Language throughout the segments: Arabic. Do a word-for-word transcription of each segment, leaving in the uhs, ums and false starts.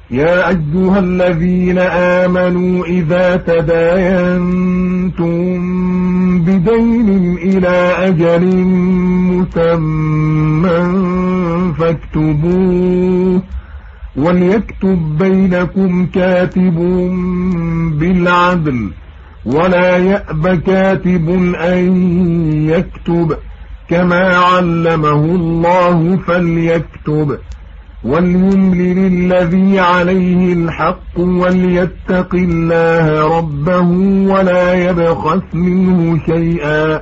يا أيها الذين آمنوا إذا تداينتم بدين إلى أجل مسمى فاكتبوه وليكتب بينكم كاتب بالعدل ولا يأب كاتب أن يكتب كما علمه الله فليكتب وليملل الذي عليه الحق وليتق الله ربه ولا يبخس منه شيئا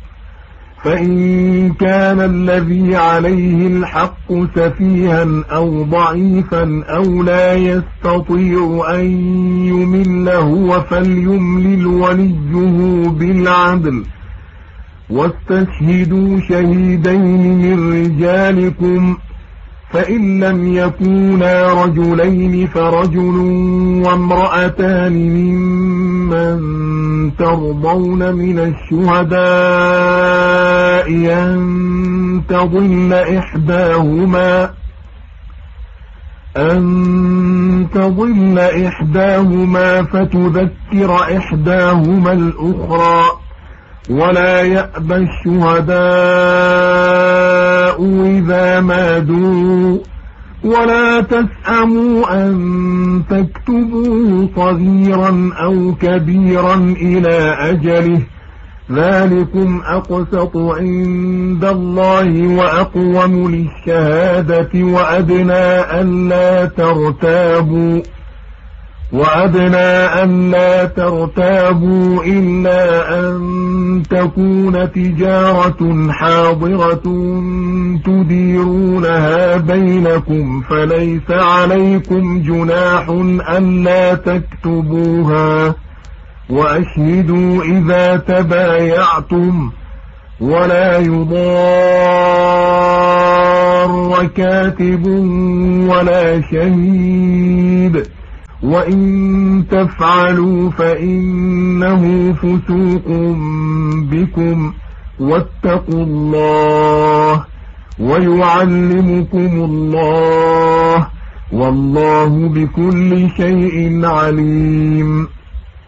فإن كان الذي عليه الحق سفيها أو ضعيفا أو لا يستطيع أن يمل هو فليملل وليه بالعدل واستشهدوا شهيدين من رجالكم فإن لم يكونا رجلين فرجل وامرأتان ممن ترضون من الشهداء أن تضل إحداهما أن تضل إحداهما فتذكر إحداهما الأخرى ولا يأبى الشهداء إذا ما دعوا ولا تسأموا أن تكتبوه صغيرا أو كبيرا إلى أجله ذلكم أقسط عند الله وأقوم للشهادة وأدنى ألا ترتابوا وأدنى ألا ترتابوا إلا أن تكون تجارة حاضرة تديرونها بينكم فليس عليكم جناح ألا تكتبوها وأشهدوا إذا تبايعتم ولا يضار كاتب ولا شهيد وإن تفعلوا فإنه فسوق بكم واتقوا الله ويعلمكم الله والله بكل شيء عليم.